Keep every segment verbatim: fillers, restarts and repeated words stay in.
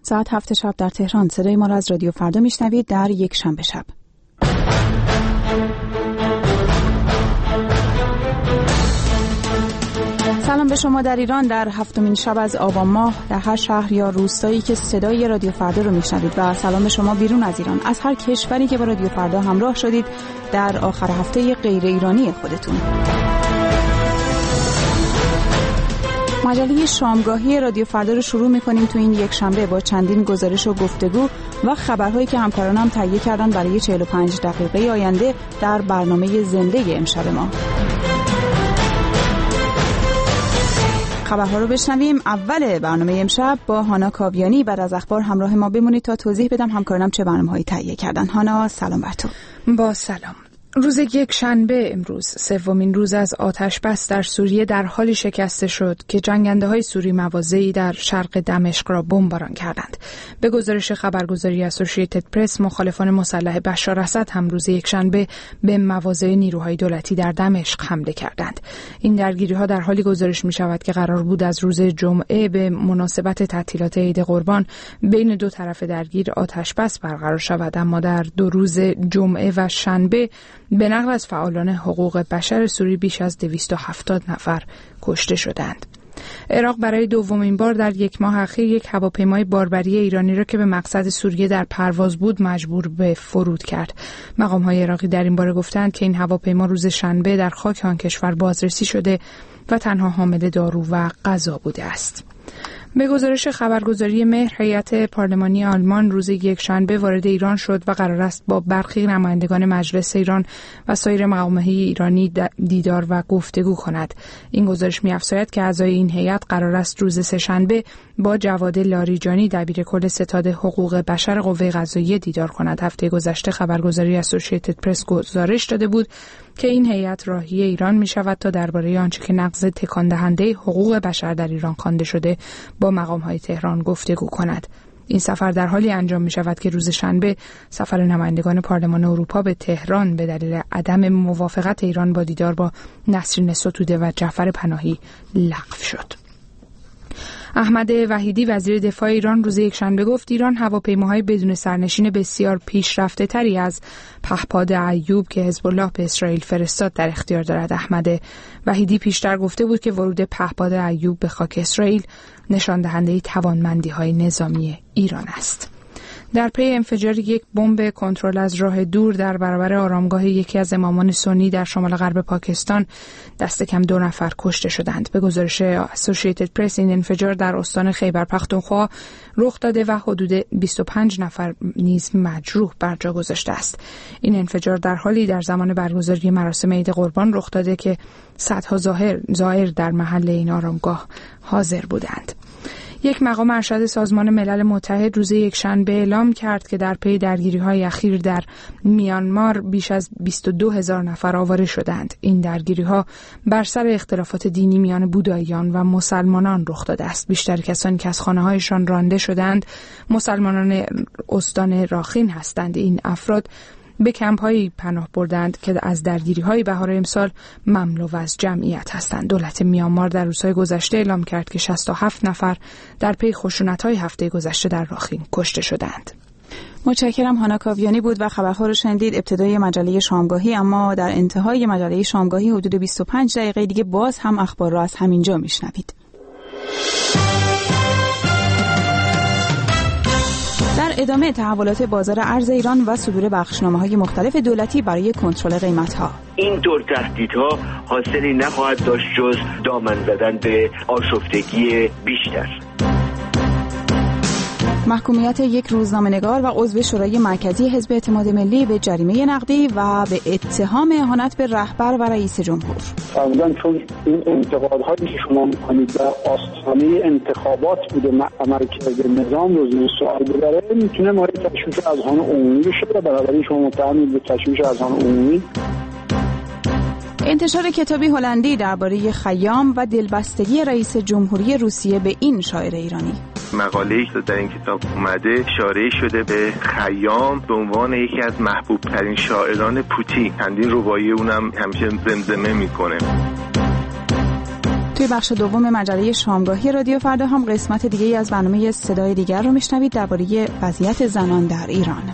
ساعت هفت شب در تهران. صدای ما را از رادیو فردا میشنوید در یک شنبه شب. سلام به شما در ایران در هفتمین شب از آبان ماه، در هر شهر یا روستایی که صدای رادیو فردا رو میشنوید، و سلام به شما بیرون از ایران، از هر کشوری که با رادیو فردا همراه شدید در آخر هفته غیر ایرانی خودتون. مجله شامگاهی رادیو فردا رو شروع می‌کنیم تو این یک شنبه با چندین گزارش و گفتگو و خبرهایی که همکارانم تهیه کردن برای چهل و پنج دقیقه آینده در برنامه زنده امشب ما. خبرها رو بشنویم. اول برنامه امشب با هانا کاویانی. بعد از اخبار همراه ما بمونید تا توضیح بدم همکارانم چه برنامه‌هایی تهیه کردن. هانا سلام بر تو. با سلام. روز یک شنبه امروز سومین روز از آتش بس در سوریه در حالی شکسته شد که جنگنده‌های سوری مواضعی در شرق دمشق را بمباران کردند. به گزارش خبرگزاری اسوسییتد پرس، مخالفان مسلح بشار اسد هم روز یک شنبه به مواضع نیروهای دولتی در دمشق حمله کردند. این درگیری‌ها در حالی گزارش می‌شود که قرار بود از روز جمعه به مناسبت تعطیلات عید قربان بین دو طرف درگیر آتش بس برقرار شود، اما در دو روز جمعه و شنبه به نقل از فعالان حقوق بشر سوری بیش از دویست و هفتاد نفر کشته شدند. عراق برای دومین بار در یک ماه اخیر یک هواپیمای باربری ایرانی را که به مقصد سوریه در پرواز بود مجبور به فرود کرد. مقام‌های عراقی در این باره گفتند که این هواپیما روز شنبه در خاک آن کشور بازرسی شده و تنها حامل دارو و غذا بوده است. به گزارش خبرگزاری مهر، هیئت پارلمانی آلمان روز یک شنبه وارد ایران شد و قرار است با برخی نمایندگان مجلس ایران و سایر مقام‌های ایرانی دیدار و گفتگو کند. این گزارش می‌افزاید که اعضای این هیئت قرار است روز سه‌شنبه با جواد لاریجانی دبیرکل ستاد حقوق بشر قوه قضاییه دیدار کند. هفته گذشته خبرگزاری اسوسییتد پرس گزارش داده بود که این هیئت راهی ایران می‌شود تا درباره آنچه که نقض تکان دهنده حقوق بشر در ایران خوانده شده با مقام‌های تهران گفتگو کند. این سفر در حالی انجام می‌شود که روز شنبه سفر نمایندگان پارلمان اروپا به تهران به دلیل عدم موافقت ایران با دیدار با نسرین ستوده و جعفر پناهی لغو شد. احمد وحیدی وزیر دفاع ایران روز یک شنبه گفت ایران هواپیماهای بدون سرنشین بسیار پیشرفته تری از پهپاد ایوب که حزب الله به اسرائیل فرستاد در اختیار دارد. احمد وحیدی پیشتر گفته بود که ورود پهپاد ایوب به خاک اسرائیل نشان دهنده توانمندی‌های نظامی ایران است. در پی انفجار یک بمب کنترل از راه دور در برابر آرامگاه یکی از امامان سنی در شمال غرب پاکستان دست کم دو نفر کشته شدند. به گزارش اسوسییتد پرس، این انفجار در استان خیبر پختونخوا رخ داده و حدود بیست و پنج نفر نیز مجروح بر جا گذاشته است. این انفجار در حالی در زمان برگزاری مراسم عید قربان رخ داده که صدها زائر در محل این آرامگاه حاضر بودند. یک مقام ارشد سازمان ملل متحد روز یک شنبه اعلام کرد که در پی درگیری‌های اخیر در میانمار بیش از بیست و دو هزار نفر آواره شدند. این درگیری‌ها بر سر اختلافات دینی میان بوداییان و مسلمانان رخ داده است. بیشتر کسانی که از خانه‌هایشان رانده شدند مسلمانان استان راخین هستند. این افراد به کمپ‌هایی پناه بردند که از درگیری‌های بهار امسال مملو از جمعیت هستند. دولت میانمار در روزهای گذشته اعلام کرد که شصت و هفت نفر در پی خشونت‌های هفته گذشته در راخین کشته شدند. متشکرم. هانا کاویانی بود و خبرها رو شنیدید. ابتدای مجله شامگاهی، اما در انتهای مجله شامگاهی حدود بیست و پنج دقیقه دیگه باز هم اخبار را از همینجا میشنوید. در ادامه تحولات بازار ارز ایران و صدور بخشنامه‌های مختلف دولتی برای کنترل قیمت‌ها. این طور تهدیدها حاصلی نخواهد داشت جز دامن زدن به آشفتگی بیشتر. محکومیت یک روزنامه‌نگار و عضو شورای مرکزی حزب اعتماد ملی به جریمه نقدی و به اتهام اهانت به رهبر و رئیس جمهور. فرضاً چون این انتقادهایی که شما می‌کنید در آستانه انتخابات بوده عملکرد نظام رو زیر سوال ببره، میتونه مورد تشویش اذهان عمومی بشه و بنابراین شما متهمید به تشویش اذهان عمومی. انتشار کتابی هلندی درباره خیام و دلبستگی رئیس جمهوری روسیه به این شاعر ایرانی. مقاله‌ای که در این کتاب اومده اشاره شده به خیام به عنوان یکی از محبوب ترین شاعران پوتین. چندین رباعی اونم همیشه زمزمه میکنه. توی بخش دوم مجله شامگاهی رادیو فردا هم قسمت دیگه‌ای از برنامه صدای دیگر رو میشنوید درباره وضعیت زنان در ایران.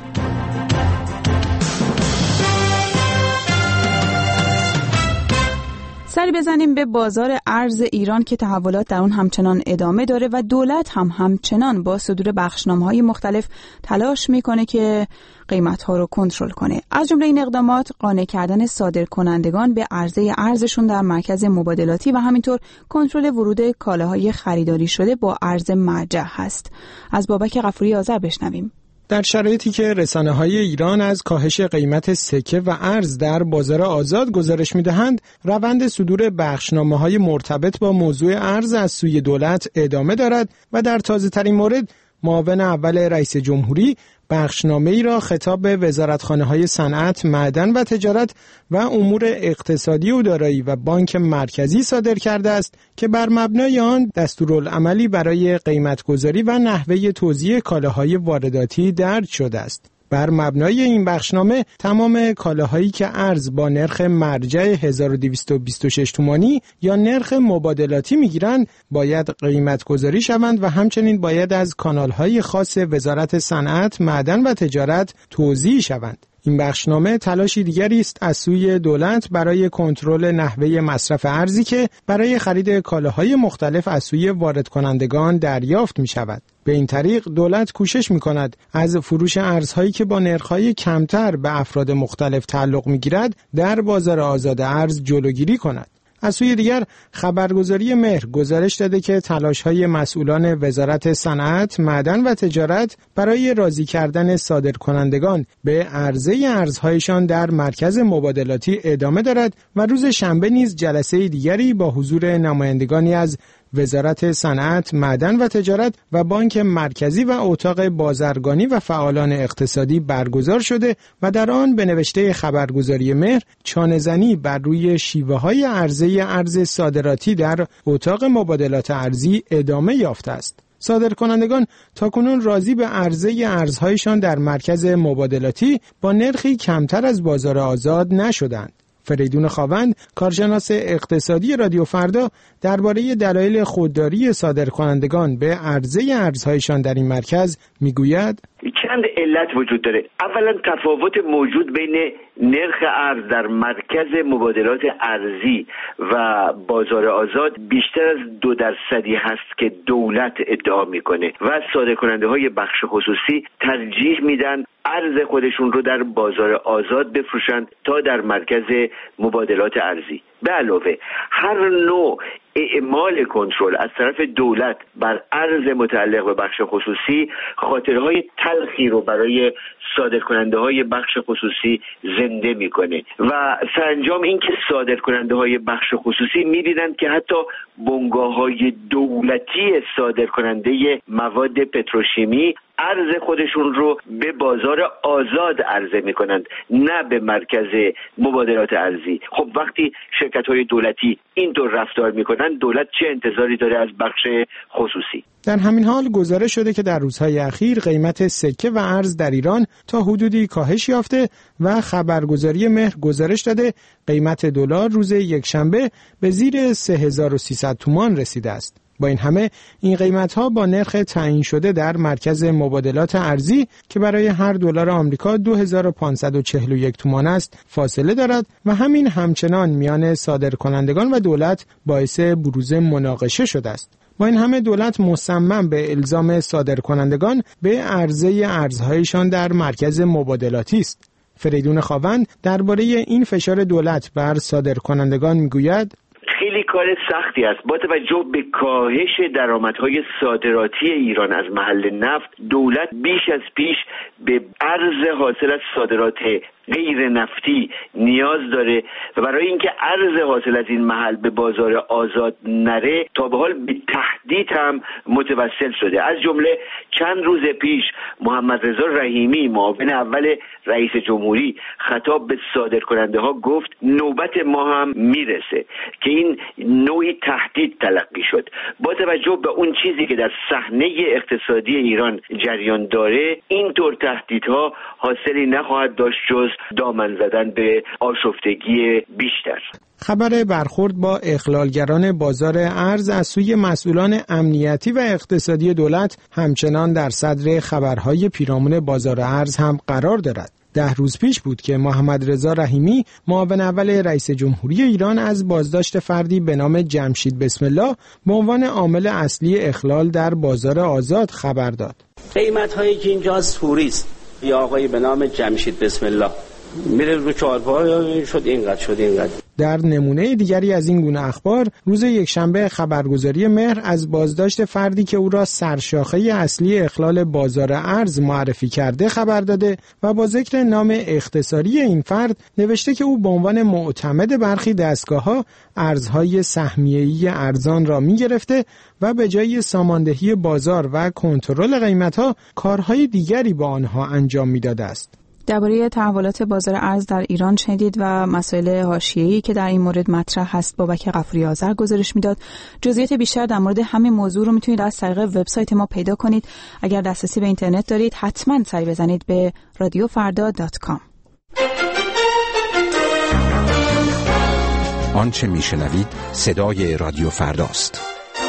سری بزنیم به بازار ارز ایران که تحولات در اون همچنان ادامه داره و دولت هم همچنان با صدور بخشنامه‌های مختلف تلاش میکنه که قیمت‌ها رو کنترل کنه. از جمله این اقدامات قانع کردن صادرکنندگان به عرضه ارزشون در مرکز مبادلاتی و همینطور کنترل ورود کالاهای خریداری شده با ارز مرجع هست. از بابک غفوری آذر بشنویم. در شرایطی که رسانه‌های ایران از کاهش قیمت سکه و ارز در بازار آزاد گزارش می‌دهند، روند صدور بخشنامه‌های مرتبط با موضوع ارز از سوی دولت ادامه دارد و در تازه‌ترین مورد معاون اول رئیس جمهوری بخشنامه‌ای را خطاب به وزارتخانه‌های صنعت، معدن و تجارت و امور اقتصادی و دارایی و بانک مرکزی صادر کرده است که بر مبنای آن دستورالعملی برای قیمت‌گذاری و نحوه توزیع کالاهای وارداتی درج شده است. بر مبنای این بخشنامه تمام کالاهایی که ارز با نرخ مرجع هزار و دویست و بیست و شش تومانی یا نرخ مبادلاتی میگیرند باید قیمت گذاری شوند و همچنین باید از کانالهای خاص وزارت صنعت، معدن و تجارت توزیع شوند. این بخشنامه تلاشی دیگری است از سوی دولت برای کنترل نحوه مصرف ارزی که برای خرید کالاهای مختلف از سوی وارد کنندگان دریافت می شود. به این طریق دولت کوشش می کند از فروش ارزهایی که با نرخ‌های کمتر به افراد مختلف تعلق می گیرد در بازار آزاد ارز جلوگیری کند. از سوی دیگر خبرگزاری مهر گزارش داده که تلاش‌های مسئولان وزارت صنعت، معدن و تجارت برای راضی کردن صادرکنندگان به عرضه ارزهایشان در مرکز مبادلاتی ادامه دارد و روز شنبه نیز جلسه دیگری با حضور نمایندگانی از وزارت صنعت، معدن و تجارت و بانک مرکزی و اتاق بازرگانی و فعالان اقتصادی برگزار شده و در آن به نوشته خبرگزاری مهر چانه‌زنی بر روی شیوه‌های عرضه ارز صادراتی در اتاق مبادلات ارزی ادامه یافته است. صادرکنندگان تاکنون راضی به عرضه ارزهایشان در مرکز مبادلاتی با نرخی کمتر از بازار آزاد نشدند. فریدون خاوند، کارشناس اقتصادی رادیو فردا، درباره دلایل خودداری صادرکنندگان به عرضه ارزهایشان در این مرکز میگوید: چند علت وجود داره. اولا تفاوت موجود بین نرخ ارز در مرکز مبادلات ارزی و بازار آزاد بیشتر از دو درصدی هست که دولت ادعا میکنه و صادرکننده های بخش خصوصی ترجیح میدن ارز خودشون رو در بازار آزاد بفروشند تا در مرکز مبادلات ارزی. به علاوه هر نوع اعمال کنترل از طرف دولت بر ارز متعلق به بخش خصوصی خاطرهای تلخی رو برای صادرکننده های بخش خصوصی زنده میکنه و سرانجام این که صادرکننده های بخش خصوصی میبینند که حتی بنگاه های دولتی صادرکننده مواد پتروشیمی ارز خودشون رو به بازار آزاد عرضه میکنند، نه به مرکز مبادلات ارزی. خب وقتی شرکت‌های دولتی اینطور رفتار میکنند، دولت چه انتظاری داره از بخش خصوصی؟ در همین حال گزارش شده که در روزهای اخیر قیمت سکه و ارز در ایران تا حدودی کاهش یافته و خبرگزاری مهر گزارش داده قیمت دلار روز یکشنبه به زیر سه هزار و سیصد تومان رسیده است. با این همه این قیمت‌ها با نرخ تعیین شده در مرکز مبادلات ارزی که برای هر دلار آمریکا دو هزار و پانصد و چهل و یک تومان است فاصله دارد و همین همچنان میان صادرکنندگان و دولت باعث بروز مناقشه شده است. با این همه دولت مصمم به الزام صادرکنندگان به عرضه ارزهایشان در مرکز مبادلاتی است. فریدون خاوند درباره این فشار دولت بر صادرکنندگان میگوید: خیلی کار سختی است. با توجه به کاهش درآمدهای صادراتی ایران از محل نفت، دولت بیش از پیش به ارز حاصل از صادرات غیر نفتی نیاز داره و برای اینکه ارز حاصل از این محل به بازار آزاد نره تا به حال به تهدید هم متوسل شده. از جمله چند روز پیش محمد رضا رحیمی معاون اول رئیس جمهوری خطاب به صادرکننده ها گفت نوبت ما هم میرسه که این نوعی تهدید تلقی شد. با توجه به اون چیزی که در صحنه اقتصادی ایران جریان داره، این طور تهدیدها حاصلی نخواهد داشت جز دامن زدن به آشفتگی بیشتر. خبر برخورد با اخلالگران بازار ارز از سوی مسئولان امنیتی و اقتصادی دولت همچنان در صدر خبرهای پیرامون بازار ارز هم قرار دارد. ده روز پیش بود که محمد رضا رحیمی معاون اول رئیس جمهوری ایران از بازداشت فردی به نام جمشید بسم الله به عنوان عامل اصلی اخلال در بازار آزاد خبر داد. قیمت هایی که اینجا از توریست یا آقای به نام جمشید بسم الله میره رو چهارپا شد اینقدر شد اینقدر. در نمونه دیگری از این گونه اخبار روز یکشنبه خبرگزاری مهر از بازداشت فردی که او را سرشاخه اصلی اخلال بازار ارز معرفی کرده خبر داده و با ذکر نام اختصاری این فرد نوشته که او به عنوان معتمد برخی دستگاه‌ها ارزهای سهمیه‌ای ارزان را می‌گرفته و به جای ساماندهی بازار و کنترل قیمت‌ها کارهای دیگری با آنها انجام می‌داده است. درباره تحولات بازار ارز در ایران شنیدید و مسائل حاشیه‌ای که در این مورد مطرح هست بابک غفوری آذر گزارش میداد. جزئیات بیشتر در مورد همین موضوع رو میتونید از طریق وبسایت ما پیدا کنید. اگر دسترسی به اینترنت دارید حتما سری بزنید به رادیو فردا دات کام. آنچه میشنوید صدای رادیو فرداست.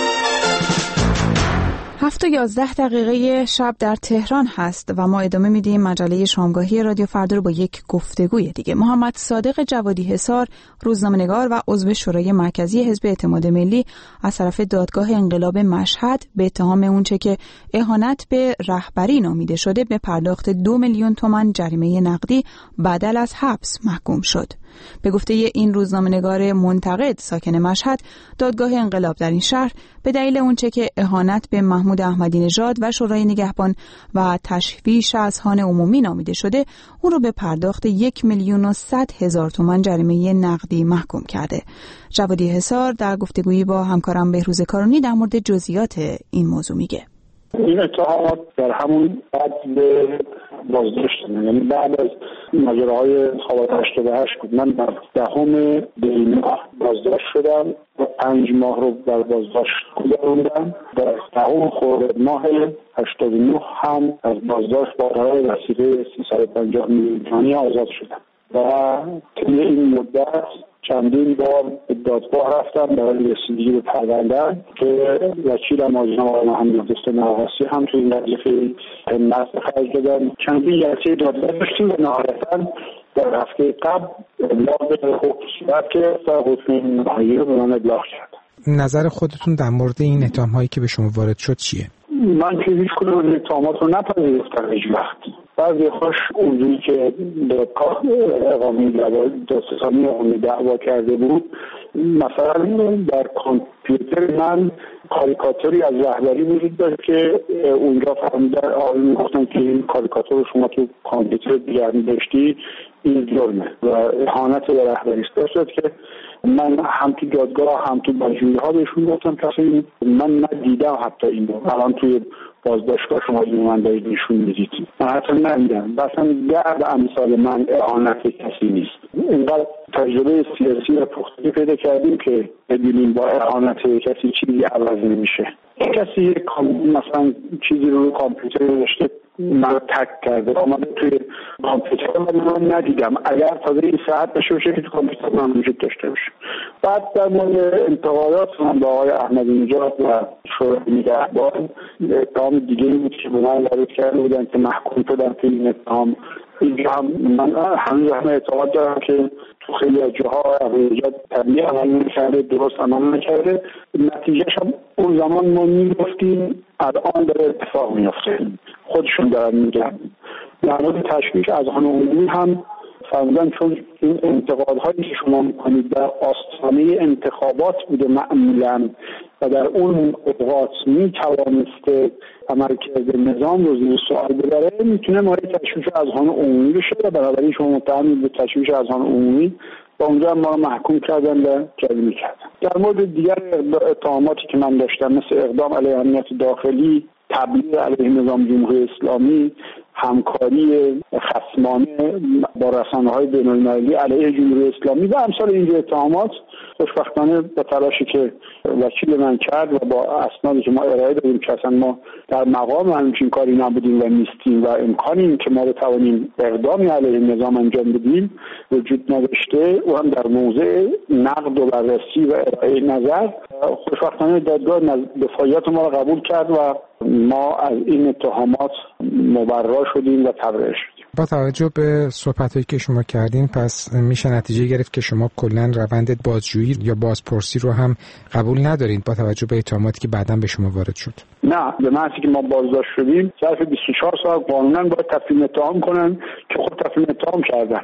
هفت و یازده دقیقه شب در تهران هست و ما ادامه میدیم مجله شامگاهی رادیو فردا رو با یک گفتگوی دیگه. محمد صادق جوادی حصار، روزنامه‌نگار و عضو شورای مرکزی حزب اعتماد ملی، از طرف دادگاه انقلاب مشهد به اتهام اونچه که اهانت به رهبری نامیده شده به پرداخت دو میلیون تومان جریمه نقدی بدل از حبس محکوم شد. به گفته این روزنامه‌نگار منتقد ساکن مشهد، دادگاه انقلاب در این شهر به دلیل اونچه که اهانت به محمود احمدی نژاد و شورای نگهبان و تشویش اذهان عمومی نامیده شده، او را به پرداخت یک میلیون و صد هزار تومان جریمه نقدی محکوم کرده. جوادی حصار در گفتگویی با همکارم بهروز کارونی در مورد جزئیات این موضوع میگه. این اتهامات در همون بعد به بازداشت، یعنی بعد از ماجراهای انتخابات هشتاد و هشت بود. من در دهم دی ماه بازداشت شدم و پنج ماه رو در بازداشت گذروندم. در دهم خرداد ماه هشتاد و نه هم از بازداشت با قرار وسیله سیصد و پنجاه میلیون تومانی آزاد شدم و طی این مدت چندین بار به دادگاه رفتم برای رسیدگی به پرونده که وکیلم آقای محمد حسین نواسی هم توی این قضیه همت خرج دادن. چندین جلسه دادگاه داشتیم و نهایتاً در هفته قبل ابلاغ به حکم صورت گرفت و حکم نهایی رو به من ابلاغ کرد. نظر خودتون در مورد این اتهام‌هایی که به شما وارد شد چیه؟ من که هیچ کدوم از اتهامات رو نپذیرفتم هیچ وقت. بعضی خوش اونجوری که دادگاه اقامه دادستانی اقامه دعوا کرده بود، مثلا در کامپیوتر من کاریکاتوری از رهبری وجود داشت که اونجا فهمیدن آقایون گفتن که این کاریکاتور رو شما تو کامپیوتر دیگر می‌داشتی، این جرمه و اهانت به رهبری است. که من هم تو دادگاه هم تو بازجویی‌ها بهشون گفتم کسی من ندیدم حتی اینو. الان توی بازداشتگاه شما این من دارید نشون میدید، من حتی ندیدم. مثلا درد امثال من اهانت کسی نیست. اینقدر تجربه سیاسی و پختگی پیدا کردیم که بدونیم با اهانت کسی چیزی عوض نمیشه. کسی مثلا چیزی رو کامپیوتر نوشته من تک کرده آمده توی کامپیوتر من ندیدم، اگر تازه این ساعت بشه باشه که تو کامپیوتر من وجود داشته باشه. بعد در مورد انتقادات من با آقای احمدی نژاد و شورای نگهبان اتهام دیگه بود که به من وارد کرده بودن که محکوم شدم که این اتهام. اینجا هم من هنوز همه اعتقاد دارم که تو خیلی از جاها احمدی طبیعی عمل نکرده، درست عمل نکرده. نتیجهش هم اون زمان ما میگفتیم الان داره اتفاق میفته، خودشون دارن میگن. در مورد تشویش اذهان عمومی هم فرمودن چون این انتقادهایی که شما میکنید در آستانه انتخابات بوده معمولا و در اون اوقات میتوانسته عملکرد نظام رو زیر سوال ببره، میتونه مورد تشویش اذهان عمومی بشه و بنابراین شما متهم به تشویش اذهان عمومی و اونجا ما رو محکوم کردن و جریمه کردن. در مورد دیگر اتهاماتی که من داشتم مثل اقدام علیه امنیت داخلی، تبلیغ علیه نظام جمهوری اسلامی، همکاری خصمانه با رسانه‌های بین‌المللی علیه جمهوری اسلامی و امثال این اتهامات، خوشبختانه با تلاشی که وکیل من کرد و با اسنادی که ما ارائه دادیم که اصلا ما در مقام همچین کاری نبودیم و نیستیم و امکانی این که ما بتوانیم اقدامی علیه نظام انجام بدیم وجود نداشته و هم در موضع نقد و بررسی و ارائه نظر خوشبختانه دادگاه دفاعیات ما را قبول کرد و ما از این اتهامات مبرا شدیم و تبرئه شدیم. با توجه به صحبتایی که شما کردین پس میشه نتیجه گرفت که شما کلا روند بازجویی یا بازپرسی رو هم قبول ندارین با توجه به اتهاماتی که بعداً به شما وارد شد. نه، به معنی که ما بازداشت شدیم ظرف بیست و چهار ساعت قانونا باید تفهیم اتهام کنن که خود تفهیم اتهام کردن،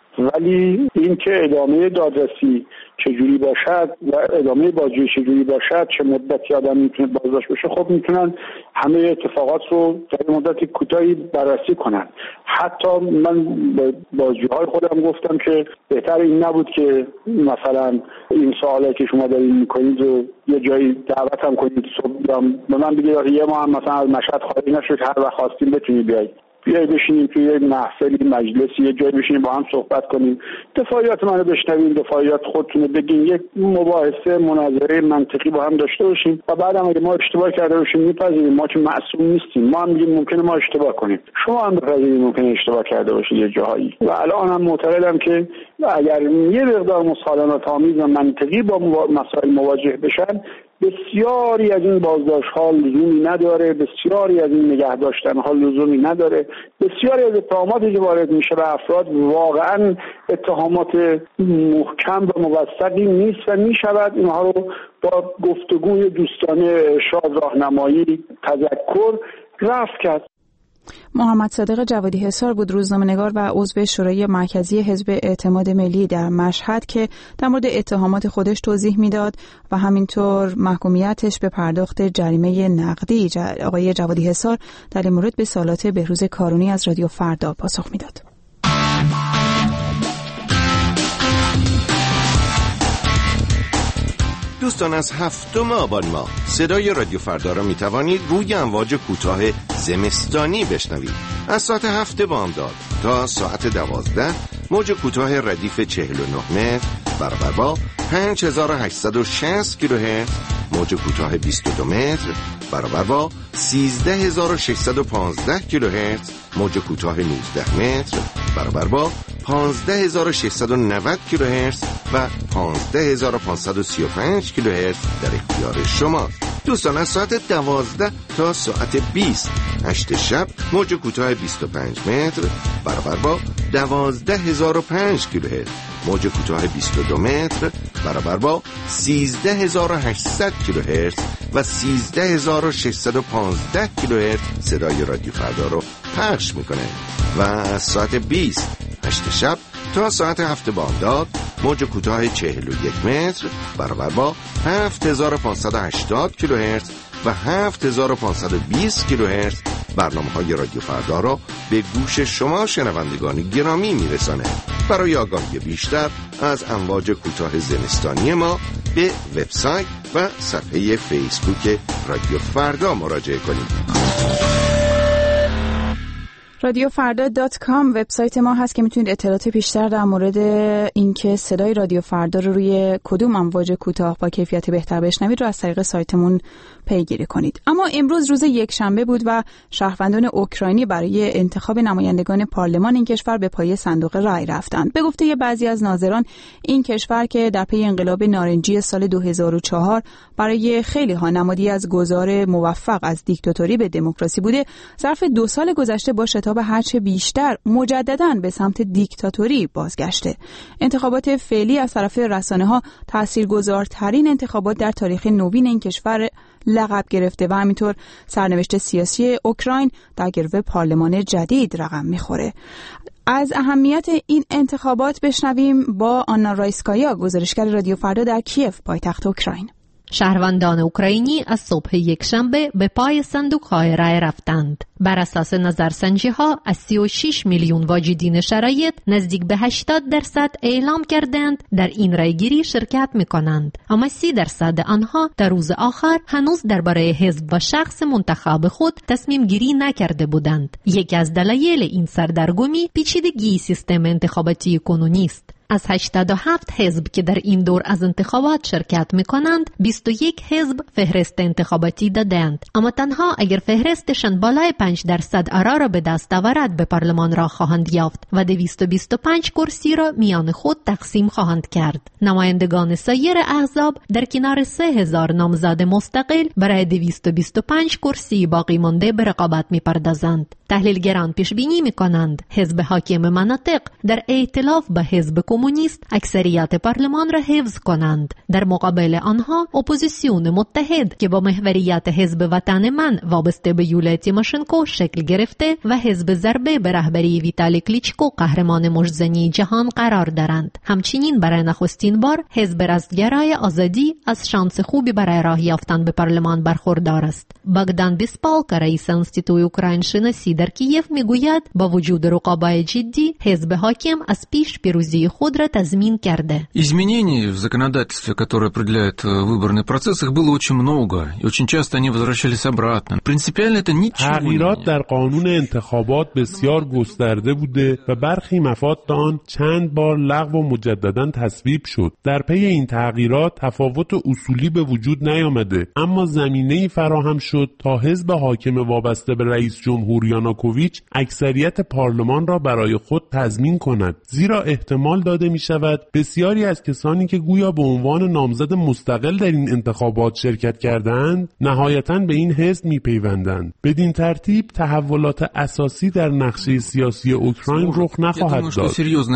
ولی این که ادامه دادرسی چجوری باشد و ادامه بازجویی چجوری باشد، چه مدتی آدم میتونه بازداشت بشه، خب میتونن همه اتفاقات رو در مدت کوتاهی بررسی کنن. حتی من به بازجوهای خودم گفتم که بهتر این نبود که مثلا این سوالی که شما دارین میکنید رو یه جایی دعوت هم کنید، صبح به من بگید یه ما هم مثلا از مشهد خارج نشد، هر وقت خواستیم بتونید بیایید بیایی بشینیم توی یک محفلی مجلسی یه جایی بشینیم با هم صحبت کنیم، دفاعیات منو بشنویم، دفاعیات خودتونو بگین، یک مباحثه مناظره منطقی با هم داشته باشیم و بعد هم اگه ما اشتباه کرده باشیم میپذیریم، ما که معصوم نیستیم، ما هم میگیم ممکنه ما اشتباه کنیم، شما هم بپذیرید ممکنه اشتباه کرده باشید یه جایی. و الان هم معتقدم که اگر یه مقدار مسالمت آمیز و منطقی با مسائل مواجه بشن، بسیاری از این بازداشت‌ها لزومی نداره، بسیاری از این نگه داشتن‌ها لزومی نداره، بسیاری از اتهاماتی که وارد میشه به افراد واقعاً اتهامات محکم و موثقی نیست و میشود اینها رو با گفتگوی دوستانه، ارشاد، راهنمایی، تذکر رفع کرد. محمد صادق جوادی حصار بود، روزنامه‌نگار و عضو شورای مرکزی حزب اعتماد ملی در مشهد که در مورد اتهامات خودش توضیح میداد و همینطور محکومیتش به پرداخت جریمه نقدی. آقای جوادی حصار در این مورد به سوالات بهروز کارونی از رادیو فردا پاسخ میداد. دوستان، از هفتم آبان ماه صدای رادیو فردا را می توانید روی امواج کوتاه زمستانی بشنوید. از ساعت هفت بامداد تا ساعت دوازده موج کوتاه ردیف چهل و نه متر برابر با پنج هزار و هشتصد و شصت کیلوهرتز، موج کوتاه بیست و دو متر برابر با سیزده هزار و ششصد و پانزده کیلوهرتز، موج کوتاه نوزده متر برابر با پانزده هزار و ششصد و نود کیلوهرتز و پانزده هزار و پانصد و سی و پنج کیلوهرتز در اختیار شماست. دوستان، از ساعت دوازده تا ساعت بیست هشت شب موج کوتاه بیست و پنج متر برابر با دوازده هزار و پنج کیلوهرتز، موج کوتاه بیست و دو متر برابر با سیزده هزار و هشتصد کیلوهرتز و سیزده هزار و ششصد و پانزده کیلوهرتز صدای رادیو فردا رو پخش میکنه. و از ساعت بیست هشت شب تا ساعت هفت بامداد موج کوتاه چهل و یک متر برابر با هفت هزار و پانصد و هشتاد کیلوهرتز و هفت هزار و پانصد و بیست کیلوهرتز برنامه‌های رادیو فردا را به گوش شما شنوندگان گرامی میرسانه. برای آگاهی بیشتر از امواج کوتاه زمستانی ما به وبسایت و صفحه فیسبوک رادیو فردا مراجعه کنید. رادیو فردا دات کام وبسایت ما هست که میتونید اطلاعات بیشتر در مورد اینکه صدای رادیو فردا رو روی کدوم امواج کوتاه با کیفیت بهتر بشنوید رو از طریق سایتمون پیگیری کنید. اما امروز روز یکشنبه بود و شهروندان اوکراینی برای انتخاب نمایندگان پارلمان این کشور به پای صندوق رای رفتند. به گفته بعضی از ناظران این کشور که در پی انقلاب نارنجی سال دو هزار و چهار برای خیلی ها نمادی از گذار موفق از دیکتاتوری به دموکراسی بوده، ظرف دو سال گذشته با شتاب هرچه بیشتر مجدداً به سمت دیکتاتوری بازگشته. انتخابات فعلی از طرف رسانه‌ها تاثیرگذارترین انتخابات در تاریخ نوین این کشور لقب گرفته و همینطور سرنوشت سیاسی اوکراین در گرو پارلمان جدید رقم میخوره. از اهمیت این انتخابات بشنویم با آنا رایسکایا، گزارشگر رادیو فردا در کیف پایتخت اوکراین. شهروندان اوکراینی از صبح یکشنبه به پای صندوق‌های رای رفتند. بر اساس نظرسنجی‌ها از سی و شش میلیون واجدین شرایط نزدیک به هشتاد درصد اعلام کردند در این رایگیری شرکت می‌کنند، اما سی درصد آنها در روز آخر هنوز درباره حزب و شخص منتخب خود تصمیم گیری نکرده بودند. یکی از دلایل این سردرگمی پیچیدگی سیستم انتخاباتی کنونی است. از هشتاد و هفت حزب که در این دور از انتخابات شرکت می‌کنند، بیست و یک حزب فهرست انتخاباتی دادند، اما تنها اگر فهرستشان بالای پنج درصد آرا را به دست آورد به پارلمان را خواهند یافت و دویست و بیست و پنج کرسی را میان خود تقسیم خواهند کرد. نمایندگان سایر احزاب در کنار سه هزار نامزد مستقل برای دویست و بیست و پنج کرسی باقی مانده به رقابت می‌پردازند. تحلیلگران پیش بینی می‌کنند حزب حاکم مناطق در ائتلاف با حزب کمونیست اکثریت پارلمان را حفظ کنند. در مقابل آنها اپوزیسیون متحد که با محوریت حزب وطن من وابسته به یولیا تیماشنکو شکل گرفته و حزب ضربه به رهبری ویتالی کلیچکو قهرمان مجزنی جهان قرار دارند. همچنین برای نخستین بار حزب رستگرای آزادی از شانس خوبی برای راه یافتن به پارلمان برخوردار است. باگدان بیسپالکا رئیس انستیتوی اوکراین شناسی در کیف میگوید با وجود رقابای جدی حزب حاکم از پیش پیروزی خود را تضمین کرده. Изменений в законодательстве, которые определяют выборный процесс, их было очень много, и очень часто они возвращались обратно. Принципиально это ничего. تغییرات در قانون انتخابات بسیار گسترده بوده و برخی مفاد آن چند بار لغو و مجددا تصویب شد. در پی این تغییرات تفاوت اصولی به وجود نیامده، اما زمینه‌ای فراهم شد تا حزب حاکم وابسته به رئیس جمهور یانوکوویچ اکثریت پارلمان را برای خود تضمین کند، زیرا احتمال داده می شود بسیاری از کسانی که گویا به عنوان نامزد مستقل در این انتخابات شرکت کردند نهایتاً به این حزب می پیوندند. بدین ترتیب تحولات اساسی در نقشه سیاسی اوکراین رخ نخواهد داد.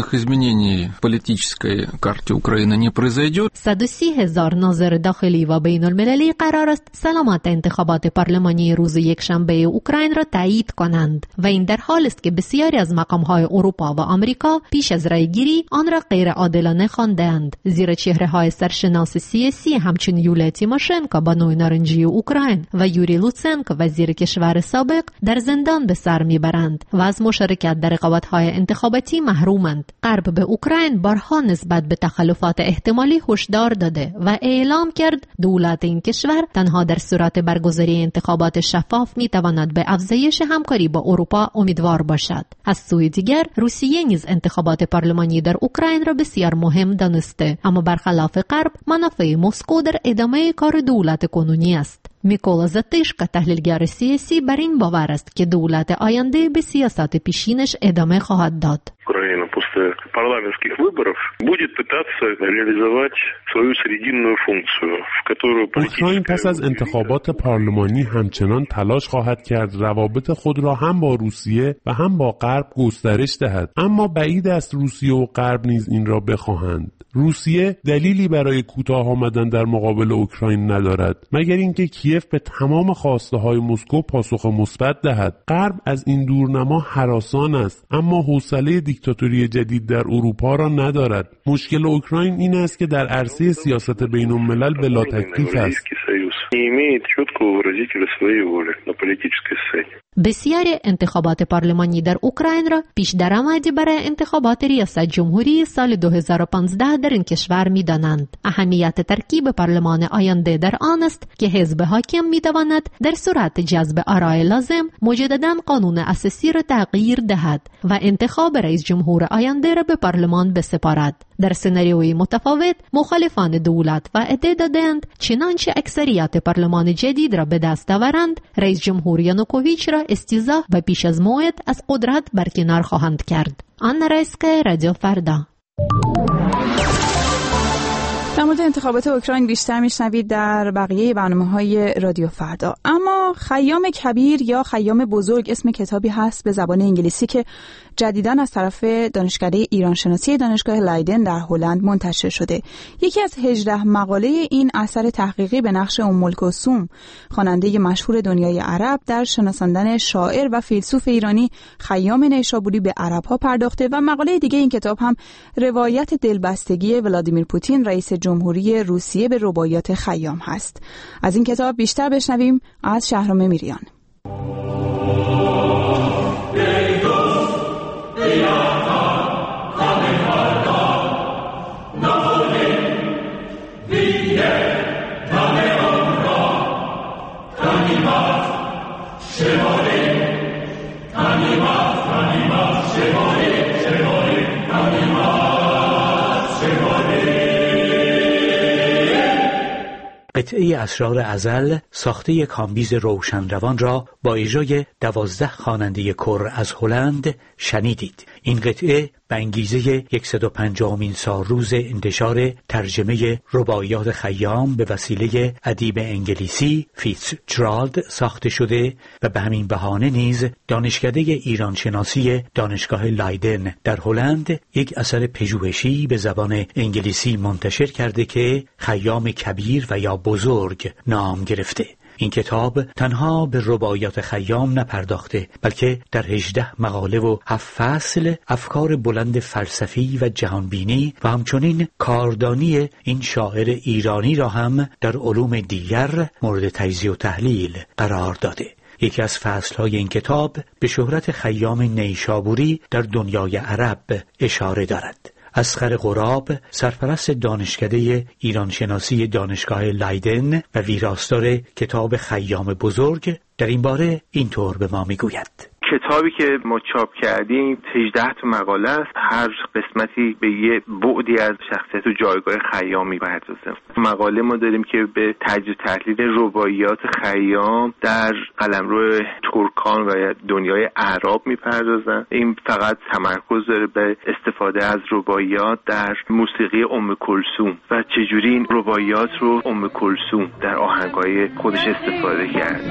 صد و سی هزار ناظر داخلی و بین المللی قرار است سلامت انتخابات پارلمانی روز یکشنبه اوکراین را تایید کنند و این در حال است که بسیاری از مقام‌های اروپا و آمریکا پیش از رایگیری آن را غیر عادلانه خواندند، زیرا چهره‌های سرشناس سیاسی همچون یولیا تیماشنکو بانوی نارنجی اوکراین و یوری لوتسنکو وزیر کشور سابق در زندان به سر میبرند و از مشارکت در رقابت‌های انتخاباتی محرومند. غرب به اوکراین بارها نسبت به تخلفات احتمالی هشدار داده و اعلام کرد دولت این کشور تنها در صورت برگزاری انتخابات شفاف میتواند به افزایش همکاری با اروپا امیدوار باشد. از سوی دیگر روسیه نیز انتخابات پارلمانی در اوکراین را بسیار مهم دانسته، اما برخلاف غرب منافع مسکو در ادامه کار دولت کنونی است. میکولا زاتیشکا تحلیلگر سیاسی بر این باور است که دولت آینده به سیاست پیشینش ادامه خواهد داد. Украина после парламентских выборов будет пытаться реализовать свою срединную функцию, в которую اوکراین پس از انتخابات پارلمانی همچنان تلاش خواهد کرد روابط خود را هم با روسیه و هم با غرب گسترش دهد، اما بعید است روسیه و غرب نیز این را بخواهند. روسیه دلیلی برای کوتاه آمدن در مقابل اوکراین ندارد مگر اینکه کیف به تمام خواسته‌های مسکو پاسخ مثبت دهد. غرب از این دورنما هراسان است، اما حوصله دیکتاتوری جدید در اروپا را ندارد. مشکل اوکراین این است که در عرصه سیاست بین الملل بلا تکلیف است. بسیاری انتخابات پارلمانی در اوکراین را پیش درآمدی برای انتخابات ریاست جمهوری سال دو هزار و پانزده در این کشور می‌دانند. اهمیت ترکیب پارلمان آینده در آن است که حزب حاکم می‌تواند در صورت جذب آرای لازم مجدداً قانون اساسی را تغییر دهد و انتخاب رئیس جمهور آینده را به پارلمان بسپارد. در سناریوی متفاوت مخالفان دولت و وعده دادند چنانچه اکثریت پارلمان جدید را به دست آورند رئیس جمهور یانوکوویچ را استیضاح و پیش از موعد از قدرت برکنار خواهند کرد. آنا رایسکا، رادیو فردا. در مورد انتخابات اوکراین بیشتر میشنوید در بقیه برنامه‌های رادیو فردا. اما خیام کبیر یا خیام بزرگ اسم کتابی هست به زبان انگلیسی که جدیداً از طرف دانشکده ایرانشناسی دانشگاه لایدن در هلند منتشر شده. یکی از هجده مقاله این اثر تحقیقی به نقش ام کلثوم، خواننده مشهور دنیای عرب، در شناساندن شاعر و فیلسوف ایرانی خیام نیشابوری به عرب‌ها پرداخته و مقاله دیگه این کتاب هم روایت دلبستگی ولادیمیر پوتین رئیس جمهوری روسیه به رباعیات خیام هست. از این کتاب بیشتر بشنویم از شهرام میریان. قطعه اسرار ازل ساخته کامبیز روشنروان را با اجرای دوازده خواننده کر از هلند شنیدید. این قطعه به انگیزه صد و پنجاهمین سالروز انتشار ترجمه رباعیات خیام به وسیله ادیب انگلیسی فیتزجرالد ساخته شده و به همین بهانه نیز دانشکده ایران شناسی دانشگاه لایدن در هلند یک اثر پژوهشی به زبان انگلیسی منتشر کرده که خیام کبیر و یا بزرگ نام گرفته. این کتاب تنها به رباعیات خیام نپرداخته، بلکه در هجده مقاله و هفت فصل افکار بلند فلسفی و جهانبینی و همچنین کاردانی این شاعر ایرانی را هم در علوم دیگر مورد تجزیه و تحلیل قرار داده. یکی از فصلهای این کتاب به شهرت خیام نیشابوری در دنیای عرب اشاره دارد. اصغر غراب، سرپرست دانشکده ایران شناسی دانشگاه لایدن و ویراستار کتاب خیام بزرگ، در این باره اینطور به ما میگوید: کتابی که ما چاپ کردیم هجده تا مقاله است. هر قسمتی به یه بعدی از شخصیت و جایگاه خیام می‌پردازه. مقاله ما داریم که به تجزیه و تحلیل رباعیات خیام در قلمرو ترکان و دنیای اعراب می‌پردازن. این فقط تمرکز داره به استفاده از رباعیات در موسیقی ام کلثوم و چجوری این رباعیات رو ام کلثوم در آهنگ‌های خودش استفاده کرد.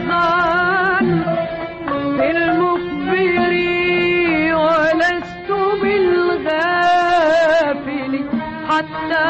بالمقبل ولست بالغافل حتى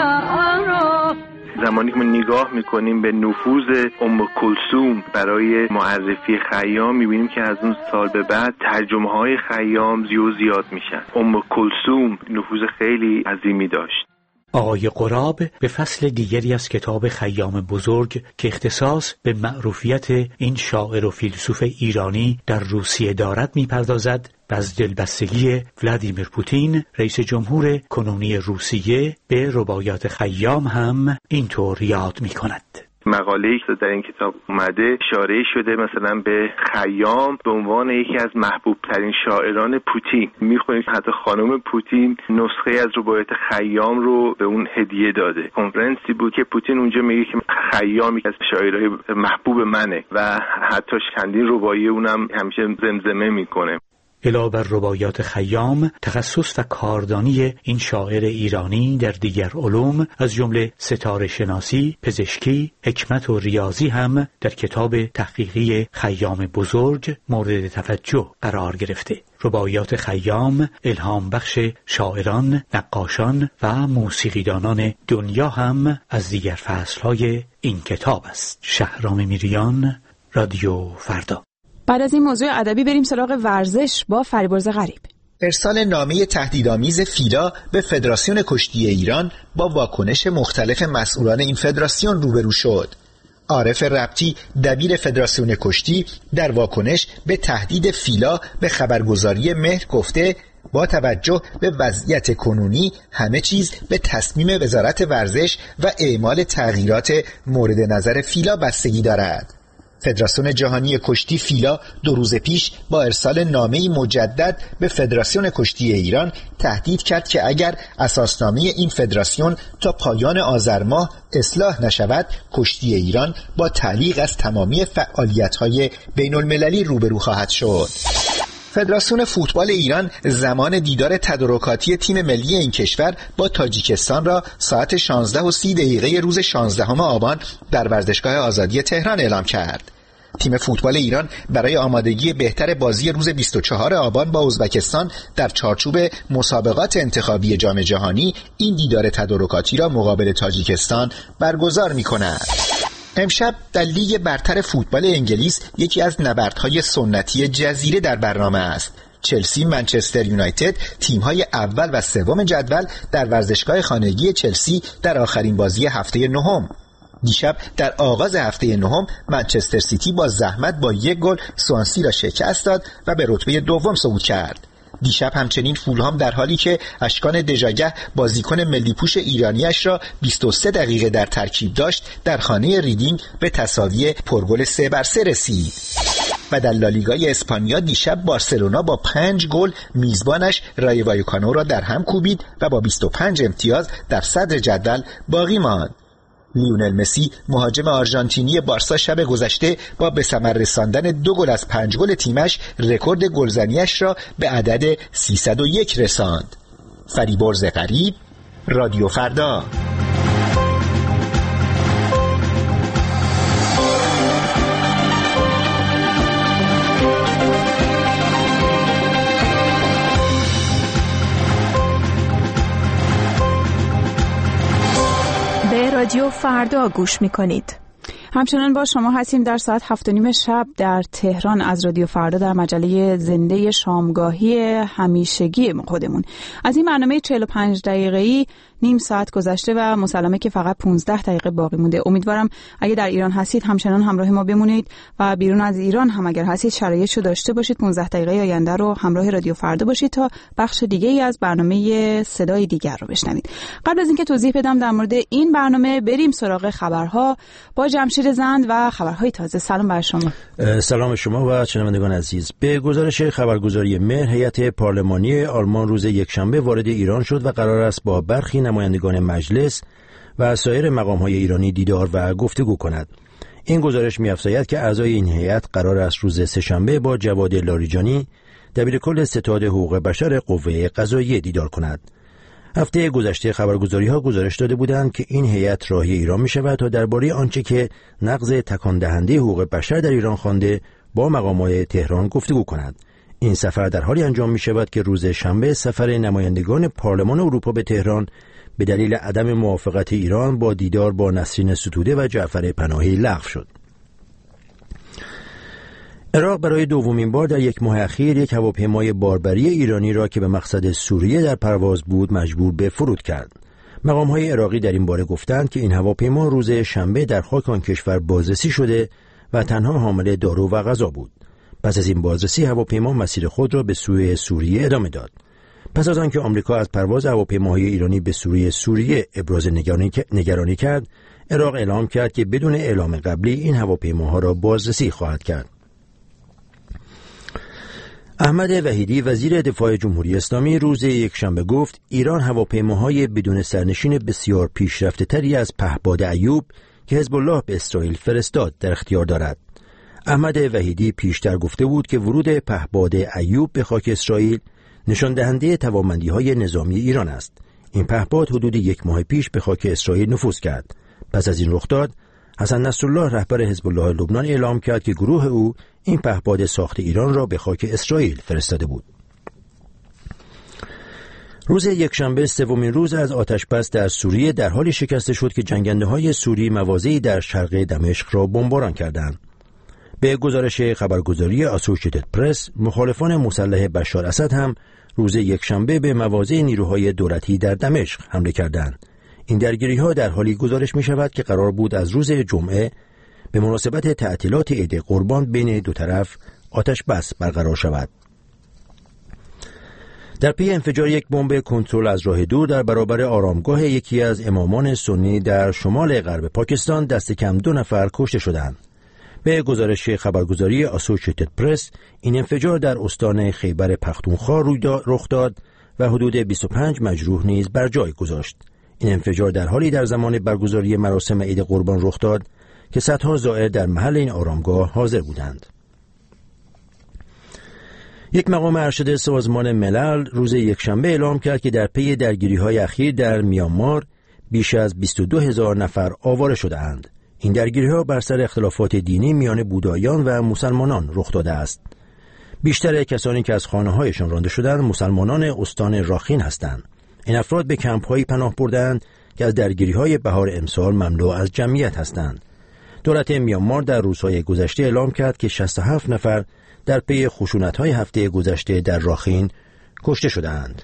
أرى. زمانی که ما نگاه میکنیم به نفوذ ام کلثوم برای معرفی خیام، میبینیم که از اون سال به بعد ترجمه های خیام زیاد زیاد میشن. ام کلثوم نفوذ خیلی عظیمی داشت. آقای غراب به فصل دیگری از کتاب خیام بزرگ که اختصاص به معروفیت این شاعر و فیلسوف ایرانی در روسیه دارد می‌پردازد و از دلبستگی ولادیمیر پوتین رئیس جمهور کنونی روسیه به رباعیات خیام هم اینطور یاد می‌کند. مقاله‌ای که در این کتاب اومده اشاره شده مثلا به خیام به عنوان یکی از محبوب ترین شاعران پوتین. میخونید حتی خانم پوتین نسخه از رباعیات خیام رو به اون هدیه داده. کنفرانسی بود که پوتین اونجا میگه که خیام یکی از شاعرای محبوب منه و حتی چندین رباعیه اونم همیشه زمزمه میکنه. علاوه بر رباعیات خیام، تخصص و کاردانی این شاعر ایرانی در دیگر علوم از جمله ستاره شناسی، پزشکی، حکمت و ریاضی هم در کتاب تحقیقی خیام بزرگ مورد توجه قرار گرفته. رباعیات خیام الهام بخش شاعران، نقاشان و موسیقیدانان دنیا هم از دیگر فصلهای این کتاب است. شهرام میریان، رادیو فردا. بعد از این موضوع ادبی بریم سراغ ورزش با فریبرز غریب. ارسال نامه تهدیدآمیز فیلا به فدراسیون کشتی ایران با واکنش مختلف مسئولان این فدراسیون روبرو شد. عارف ربطی دبیر فدراسیون کشتی در واکنش به تهدید فیلا به خبرگزاری مهر گفته با توجه به وضعیت کنونی همه چیز به تصمیم وزارت ورزش و اعمال تغییرات مورد نظر فیلا بستگی دارد. فدراسیون جهانی کشتی فیلا دو روز پیش با ارسال نامه‌ای مجدد به فدراسیون کشتی ایران تهدید کرد که اگر اساسنامه این فدراسیون تا پایان آذر ماه اصلاح نشود، کشتی ایران با تعلیق از تمامی فعالیت‌های بین‌المللی روبرو خواهد شد. فدراسیون فوتبال ایران زمان دیدار تدارکاتی تیم ملی این کشور با تاجیکستان را ساعت شانزده و سی دقیقه روز شانزدهم آبان در ورزشگاه آزادی تهران اعلام کرد. تیم فوتبال ایران برای آمادگی بهتر بازی روز بیست و چهارم آبان با ازبکستان در چارچوب مسابقات انتخابی جام جهانی این دیدار تدارکاتی را مقابل تاجیکستان برگزار می‌کند. امشب در لیگ برتر فوتبال انگلیس یکی از نبردهای سنتی جزیره در برنامه است. چلسی، منچستر یونایتد، تیم‌های اول و سوم جدول در ورزشگاه خانگی چلسی در آخرین بازی هفته نهم. دیشب در آغاز هفته نهم منچستر سیتی با زحمت با یک گل سوانسی را شکست داد و به رتبه دوم صعود کرد. دیشب همچنین فولهام در حالی که اشکان دژاگه بازیکن ملی پوش ایرانیش را بیست و سه دقیقه در ترکیب داشت، در خانه ریدینگ به تساوی پرگل سه بر سه رسید. و در لالیگای اسپانیا دیشب بارسلونا با پنج گل میزبانش رای وایکانو را در هم کوبید و با بیست و پنج امتیاز در صدر جدول باقی ماند. لیونل مسی مهاجم آرژانتینی بارسا شب گذشته با به ثمر رساندن دو گل از پنج گل تیمش رکورد گلزنیش را به عدد سیصد و یک رساند. فریبرز غریب، رادیو فردا. رادیو فردا گوش میکنید. همچنان با شما هستیم در ساعت هفت و نیم شب در تهران از رادیو فردا در مجله زنده شامگاهی همیشگی خودمون. از این برنامه چهل و پنج دقیقه‌ای نیم ساعت گذشته و مسلمه که فقط پانزده دقیقه باقی مونده. امیدوارم اگه در ایران هستید همچنان همراه ما بمونید و بیرون از ایران هم اگر هستید شرایطشو داشته باشید. پانزده دقیقه آینده رو همراه رادیو فردا باشید تا بخش دیگه ای از برنامه صدای دیگر رو بشنوید. قبل از اینکه توضیح بدم در مورد این برنامه بریم سراغ خبرها با جمشید زند و خبرهای تازه. سلام بر شما. سلام شما و شنوندگان عزیز. به گزارش خبرگزاری مهر، هیئت پارلمانی آلمان روز یکشنبه وارد ایران شد و قرار است با برخی نمایندگان مجلس و سایر مقام‌های ایرانی دیدار و گفتگو کند. این گزارش می‌افزاید که اعضای این هیئت قرار است روز سه‌شنبه با جواد لاریجانی دبیرکل ستاد حقوق بشر قوه قضاییه دیدار کند. هفته گذشته خبرگزاری‌ها گزارش داده بودند که این هیئت راهی ایران می‌شود تا درباره آنچه که نقض تکان دهنده حقوق بشر در ایران خوانده با مقامات تهران گفتگو کند. این سفر در حالی انجام می‌شود که روز شنبه سفر نمایندگان پارلمان اروپا به تهران به دلیل عدم موافقت ایران با دیدار با نسرین ستوده و جعفر پناهی لغو شد. عراق برای دومین بار در یک ماه اخیر یک هواپیمای باربری ایرانی را که به مقصد سوریه در پرواز بود مجبور به فرود کرد. مقام‌های عراقی در این باره گفتند که این هواپیما روز شنبه در خاک آن کشور بازرسی شده و تنها حامل دارو و غذا بود. پس از این بازرسی هواپیما مسیر خود را به سوی سوریه ادامه داد. پس از آنکه آمریکا از پرواز هواپیماهای ایرانی به سوی سوریه ابراز نگرانی کرد، عراق اعلام کرد که بدون اعلام قبلی این هواپیماها را بازرسی خواهد کرد. احمد وحیدی وزیر دفاع جمهوری اسلامی روز یکشنبه گفت ایران هواپیماهای بدون سرنشین بسیار پیشرفته تری از پهپاد ایوب که حزب الله به اسرائیل فرستاد در اختیار دارد. احمد وحیدی پیشتر گفته بود که ورود پهپاد ایوب به خاک اسرائیل نشان دهنده توانمندی‌های نظامی ایران است. این پهپاد حدود یک ماه پیش به خاک اسرائیل نفوذ کرد. پس از این رخداد، حسن نصرالله رهبر حزب الله لبنان اعلام کرد که گروه او این پهپاد ساخت ایران را به خاک اسرائیل فرستاده بود. روز یکشنبه سومین روز از آتشبس در سوریه در حالی شکسته شد که جنگنده‌های سوری مواضعی در شرق دمشق را بمباران کردند. به گزارش خبرگزاری اسوسییتد پرس، مخالفان مسلح بشار اسد هم روز یکشنبه به مواضع نیروهای دولتی در دمشق حمله کردند. این درگیری‌ها در حالی گزارش می‌شود که قرار بود از روز جمعه به مناسبت تعطیلات عید قربان بین دو طرف آتش بس برقرار شود. در پی انفجار یک بمب کنترل از راه دور در برابر آرامگاه یکی از امامان سنی در شمال غرب پاکستان دست کم دو نفر کشته شدند. به گزارش خبرگزاری اسوسییتد پرس، این انفجار در استان خیبر پختونخوا رخ داد و حدود بیست و پنج مجروح نیز بر جای گذاشت. این انفجار در حالی در زمان برگزاری مراسم عید قربان رخ داد که صدها زائر در محل این آرامگاه حاضر بودند. یک مقام ارشد سازمان ملل روز یکشنبه اعلام کرد که در پی درگیری‌های اخیر در میانمار بیش از بیست و دو هزار نفر آواره شده‌اند. این درگیری‌ها بر سر اختلافات دینی میان بودایان و مسلمانان رخ داده است. بیشتر کسانی که از خانه‌هایشان رانده شدند مسلمانان استان راخین هستند. این افراد به کمپ‌هایی پناه بردند که از درگیری‌های بهار امسال مملو از جمعیت هستند. دولت میانمار در روزهای گذشته اعلام کرد که شصت و هفت نفر در پی خشونت‌های هفته گذشته در راخین کشته شدند.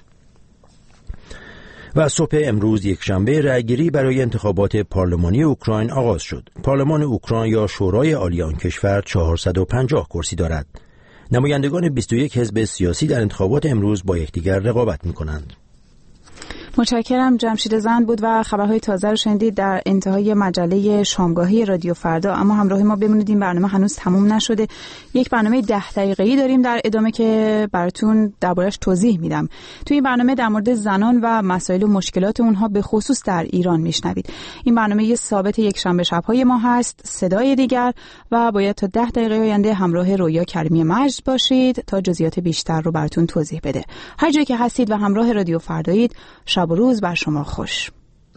و صبح امروز یکشنبه رأیگیری برای انتخابات پارلمانی اوکراین آغاز شد. پارلمان اوکراین یا شورای عالی آن کشور چهارصد و پنجاه کرسی دارد. نمایندگان بیست و یک حزب سیاسی در انتخابات امروز با یکدیگر رقابت می‌کنند. متشکرم. جمشید زند بود و خبرهای تازه رو شنیدید در انتهای مجله شامگاهی رادیو فردا. اما همراه ما بمونید، این برنامه هنوز تموم نشده. یک برنامه ده دقیقه‌ای داریم در ادامه که براتون دربارش توضیح میدم. توی این برنامه در مورد زنان و مسائل و مشکلات اونها به خصوص در ایران میشنوید. این برنامه یه ثابت یک شنبه شب‌های ما هست، صدای دیگر، و باید تا ده دقیقه آینده همراه رویا کریمی مجد باشید تا جزئیات بیشتر رو براتون توضیح بده. هر جایی که هستید و همراه رادیو فردایید، شب و روز بر شما خوش.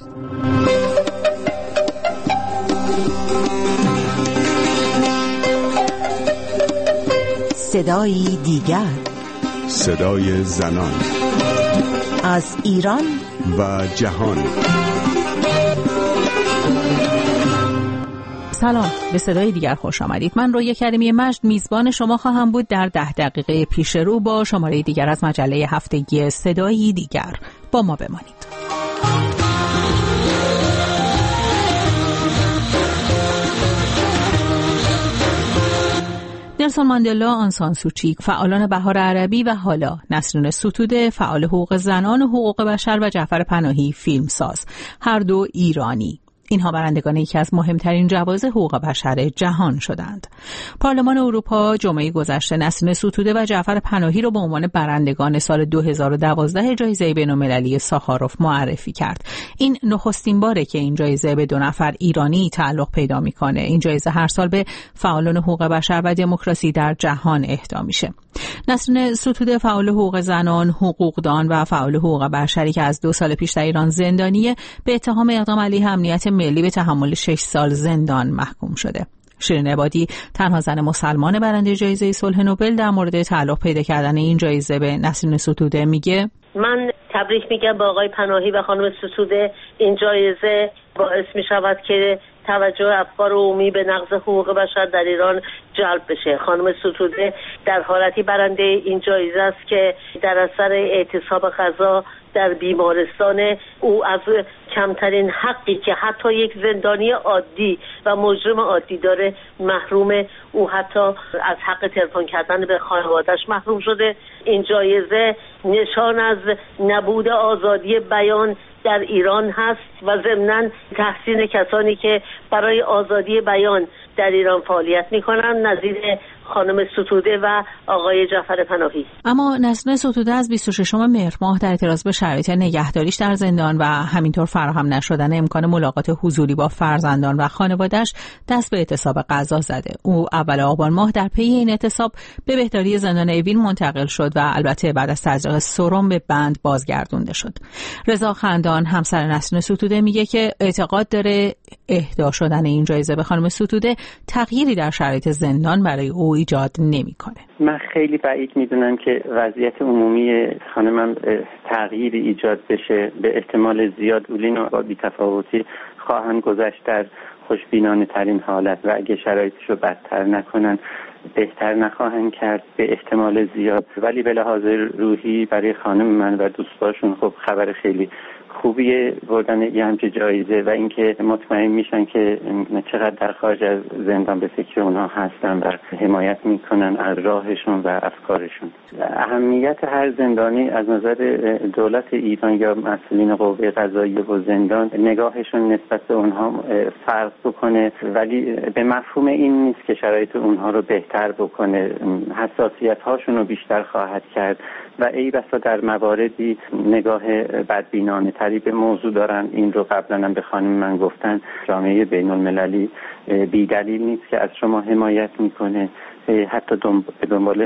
صدای دیگر، صدای زنان از ایران و جهان. سلام، به صدای دیگر خوش آمدید. من رویا کریمی مجد میزبان شما خواهم بود در ده دقیقه پیش رو با شماره دیگر از مجله هفتگی صدای دیگر. با ما بمانید. نلسون ماندلا، آن سان سوچی، فعالان بهار عربی و حالا نسرین ستوده، فعال حقوق زنان و حقوق بشر، و جعفر پناهی، فیلمساز، هر دو ایرانی. اینها برندگان یکی از مهمترین جوایز حقوق بشر جهان شدند. پارلمان اروپا جمعه گذشته نسرین ستوده و جعفر پناهی را به عنوان برندگان سال دو هزار و دوازده جایزه بین‌المللی ساخاروف معرفی کرد. این نخستین باره که این جایزه به دو نفر ایرانی تعلق پیدا میکنه. این جایزه هر سال به فعالان حقوق بشر و دموکراسی در جهان اهدا میشه. نسرین ستوده فعال حقوق زنان، حقوقدان و فعال حقوق بشری که از دو سال پیش در ایران زندانیه، به اتهام اقدام علیه امنیت ملی به تحمل شش سال زندان محکوم شده. شیرین عبادی، تنها زن مسلمان برنده جایزه صلح نوبل، در مورد تعلق پیدا کردن این جایزه به نسرین ستوده میگه: من تبریک میگم به آقای پناهی و خانم ستوده. این جایزه باعث میشود که توجه افکار عمومی به نقض حقوق بشر در ایران جلب بشه. خانم ستوده در حالتی برنده این جایزه است که در اثر اعتصاب غذا در بیمارستان او از کمترین حقی که حتی یک زندانی عادی و مجرم عادی داره محروم، او حتی از حق تلفن کردن به خانواده‌اش محروم شده. این جایزه نشان از نبود آزادی بیان در ایران هست و ضمناً تحسین کسانی که برای آزادی بیان در ایران فعالیت می‌کنند، نظیر خانم ستوده و آقای جعفر پناهی. اما نسرین ستوده از بیست و ششم مهر ماه در اعتراض به شرایط نگهداریش در زندان و همینطور فراهم نشدن امکان ملاقات حضوری با فرزندان و خانواده‌اش دست به اعتصاب غذا زده. او اول آبان ماه در پی این اعتصاب به بهداری زندان اوین منتقل شد و البته بعد از تزریق سرم به بند بازگردونده شد. رضا خندان، همسر نسرین ستوده، میگه که اعتقاد داره اهدا شدن این جایزه به خانم ستوده تغییری در شرایط زندان برای او ایجاد نمی‌کنه. من خیلی بعید میدونم که وضعیت عمومی خانمم تغییری ایجاد بشه. به احتمال زیاد اولین و بی‌تفاوتی خواهند گذشت در خوشبینانه ترین حالت و اگه شرایطش رو بدتر نکنن بهتر نخواهند کرد به احتمال زیاد. ولی به لحاظ روحی برای خانم من و دوستاشون خب خبر خیلی خوبیه بردن یه همچه جایزه و اینکه مطمئن میشن که چقدر در خارج از زندان به فکر اونها هستن و حمایت میکنن از راهشون و افکارشون. اهمیت هر زندانی از نظر دولت ایران یا مسئولین قوه قضاییه و زندان نگاهشون نسبت به اونها فرق بکنه، ولی به مفهوم این نیست که شرایط اونها رو بهتر بکنه. حساسیت هاشون رو بیشتر خواهد کرد و ای بسا در مواردی نگاه بدبینانه تری به موضوع دارن. این رو قبلا هم به خانم من گفتن، جامعه بین المللی بی دلیل نیست که از شما حمایت میکنه، حتی به دنبال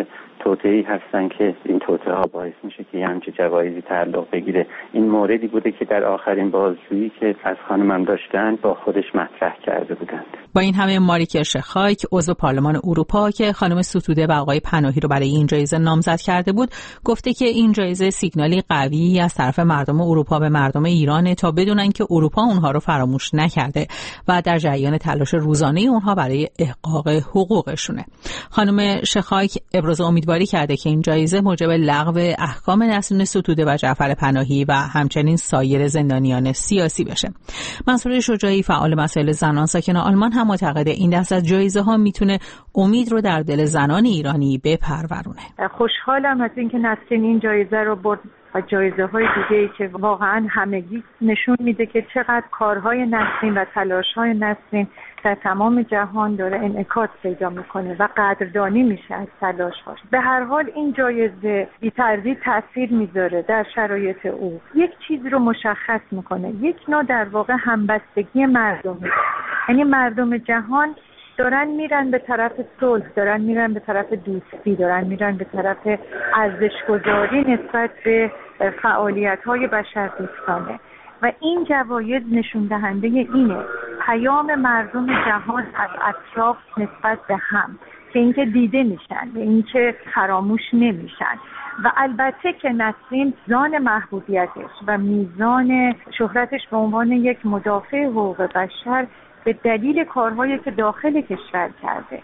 توطئه‌ای هستن که این توطئه ها باعث میشه که همچین جوایزی تعلق بگیره. این موردی بوده که در آخرین بازجویی که از خانمم داشتن با خودش مطرح کرده بودند. با این همه ماریکر شخاک عضو پارلمان اروپا که خانم ستوده و آقای پناهی رو برای این جایزه نامزد کرده بود گفته که این جایزه سیگنالی قوی از طرف مردم اروپا به مردم ایرانه تا بدونن که اروپا اونها رو فراموش نکرده و در جریان تلاش روزانه اونها برای احقاق حقوقشونه. خانم شخاک ابراز امیدواری کرده که این جایزه موجب لغو احکام نسرین ستوده و جعفر پناهی و همچنین سایر زندانیان سیاسی بشه. منصور شجاعی فعال مسائل زنان ساکن آلمان هم معتقده این دست از جایزه ها میتونه امید رو در دل زنان ایرانی بپرورونه. خوشحالم از اینکه نسرین این جایزه رو برد و جایزه های دیگه‌ای که واقعا همگی نشون میده که چقدر کارهای نسرین و تلاش‌های نسرین در تمام جهان داره انعکاس پیدا میکنه و قدردانی میشه از تلاش‌هاش. به هر حال این جایزه بی‌تردید تاثیر میذاره در شرایط او. یک چیز رو مشخص میکنه، یک نوع در واقع همبستگی مردمی، یعنی مردم جهان دارن میرن به طرف صلح، دارن میرن به طرف دوستی، دارن میرن به طرف ارزش‌گذاری نسبت به فعالیت‌های بشردوستانه و این جوایز نشون دهنده اینه، پیام مردم جهان از اطراف نسبت به هم که اینکه دیده میشن و اینکه فراموش نمیشن و البته که نسرین میزان محبوبیتش و میزان شهرتش به عنوان یک مدافع حقوق بشر به دلیل کارهایی که داخل کشور کرده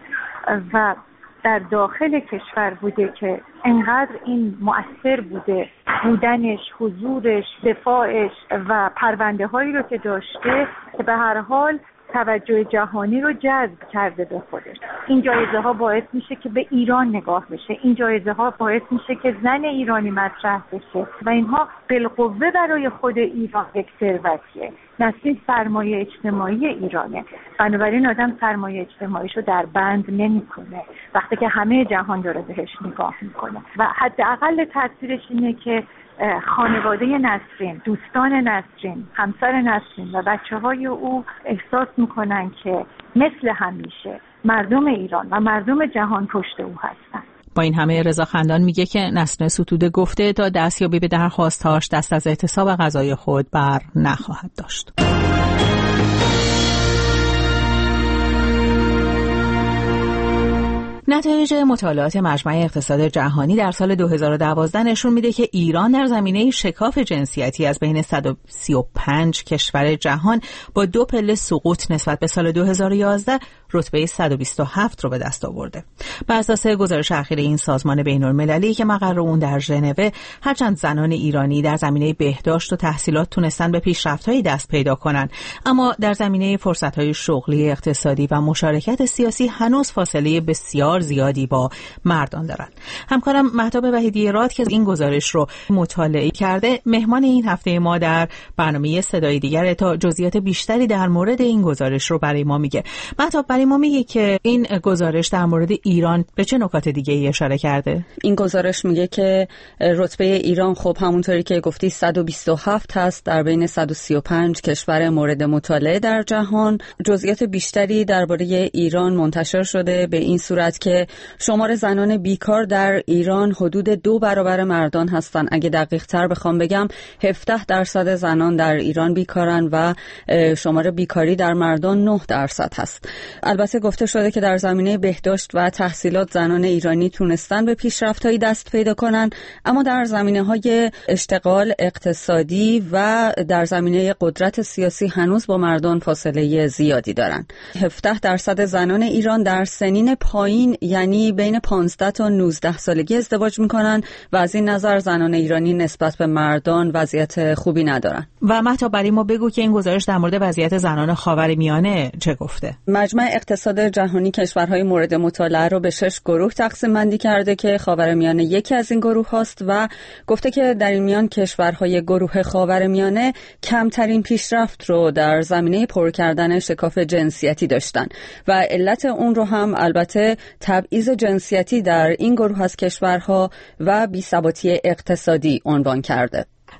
و در داخل کشور بوده که انقدر این مؤثر بوده، بودنش، حضورش، دفاعش و پرونده هایی رو که داشته که به هر حال توجه جهانی رو جذب کرده به خودش. این جایزه ها باعث میشه که به ایران نگاه بشه، این جایزه ها باعث میشه که زن ایرانی مطرح بشه و اینها بالقوه برای خود ایران یک ثروتیه. نسرین سرمایه اجتماعی ایرانه، بنابراین آدم سرمایه اجتماعیشو در بند نمیکنه وقتی که همه جهان داره بهش نگاه میکنه و حداقل تاثیرش اینه که خانواده نسرین، دوستان نسرین، همسر نسرین و بچه‌های او احساس میکنن که مثل همیشه مردم ایران و مردم جهان پشت او هستن. با این همه رضا خندان میگه که نسرین ستوده گفته تا دستیابی به درخواست‌هاش دست از اعتصاب غذای خود بر نخواهد داشت. نتایج مطالعات مجمع اقتصاد جهانی در سال دو هزار و دوازده نشون میده که ایران در زمینه شکاف جنسیتی از بین صد و سی و پنج کشور جهان با دو پله سقوط نسبت به سال دو هزار و یازده رتبه صد و بیست و هفت رو به دست آورده. بر اساس گزارش اخیر این سازمان بین‌المللی که مقر اون در ژنو، هرچند زنان ایرانی در زمینه بهداشت و تحصیلات تونستن به پیشرفت‌های دست پیدا کنن، اما در زمینه فرصت‌های شغلی، اقتصادی و مشارکت سیاسی هنوز فاصله بسیار زیادی با مردان دارند. همکارم مهتاب وحیدی راد که این گزارش رو مطالعه کرده مهمان این هفته ما در برنامه صدای دیگر تا جزئیات بیشتری در مورد این گزارش رو برای ما میگه. مهتاب برای ما میگه که این گزارش در مورد ایران به چه نکات دیگه ای اشاره کرده؟ این گزارش میگه که رتبه ایران خب همونطوری که گفتی صد و بیست و هفت هست در بین صد و سی و پنج کشور مورد مطالعه در جهان. جزئیات بیشتری درباره ایران منتشر شده به این صورت که شمار زنان بیکار در ایران حدود دو برابر مردان هستند. اگه دقیق تر بخوام بگم هفده درصد زنان در ایران بیکارن و شمار بیکاری در مردان نه درصد هست. البته گفته شده که در زمینه بهداشت و تحصیلات زنان ایرانی تونستن به پیشرفت‌هایی دست پیدا کنن، اما در زمینه‌های اشتغال اقتصادی و در زمینه قدرت سیاسی هنوز با مردان فاصله زیادی دارن. هفده درصد زنان ایران در سنین پایین یعنی بین پانزده تا نوزده سالگی ازدواج میکنن و از این نظر زنان ایرانی نسبت به مردان وضعیت خوبی ندارن. و مهتاب برای ما بگو که این گزارش در مورد وضعیت زنان خاورمیانه چه گفته؟ مجمع اقتصاد جهانی کشورهای مورد مطالعه رو به شش گروه تقسیم بندی کرده که خاورمیانه یکی از این گروه هاست و گفته که در این میان کشورهای گروه خاورمیانه کمترین پیشرفت رو در زمینه پر کردن شکاف جنسیتی داشتن و علت اون رو هم البته تبعیض جنسیتی در این گروه از کشورها و بی‌ثباتی اقتصادی عنوان کرده.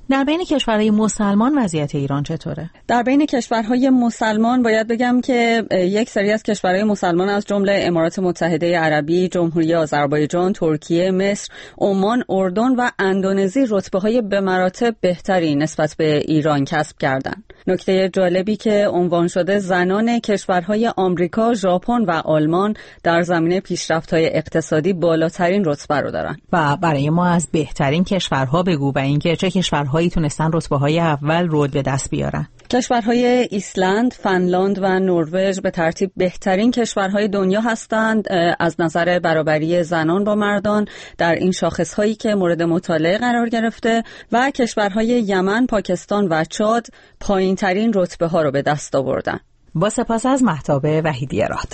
در بین کشورهای مسلمان وضعیت ایران چطوره؟ در بین کشورهای مسلمان باید بگم که یک سری از کشورهای مسلمان از جمله امارات متحده عربی، جمهوری آذربایجان، ترکیه، مصر، عمان، اردن و اندونزی رتبه‌های به مراتب بهتری نسبت به ایران کسب کردند. نکته جالبی که عنوان شده زنان کشورهای آمریکا، ژاپن و آلمان در زمینه پیشرفت‌های اقتصادی بالاترین رتبه رو دارن. و برای ما از بهترین کشورها بگو و اینکه چه کشورهایی تونستن رتبه‌های اول رو به دست بیارن. کشورهای ایسلند، فنلاند و نروژ به ترتیب بهترین کشورهای دنیا هستند از نظر برابری زنان با مردان در این شاخصهایی که مورد مطالعه قرار گرفته و کشورهای یمن، پاکستان و چاد پایین‌ترین رتبه‌ها رو به دست آوردن. با سپاس از مهتاب وحیدی راد.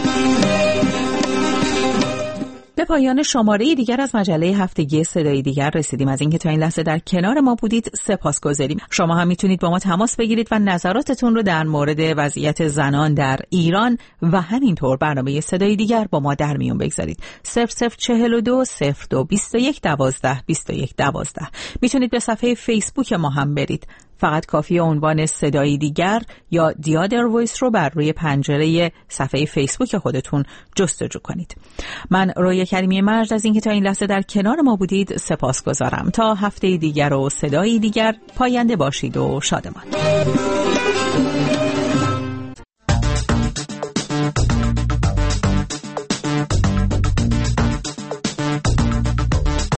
به پایان شماره دیگر از مجله هفتگی صدای دیگر رسیدیم. از اینکه تا این لحظه در کنار ما بودید سپاسگزاریم. شما هم میتونید با ما تماس بگیرید و نظراتتون رو در مورد وضعیت زنان در ایران و همینطور برنامه صدای دیگر با ما در میون بگذارید. صفر صفر چهل و دو صفر دو بیست و یک دوازده بیست و یک دوازده. میتونید به صفحه فیسبوک ما هم برید. فقط کافی عنوان صدای دیگر یا دیادر وایس رو بر روی پنجره صفحه فیسبوک خودتون جستجو کنید. من رویا کریمی مجد از اینکه تا این لحظه در کنار ما بودید سپاسگزارم. تا هفته دیگر و صدای دیگر پاینده باشید و شادمان.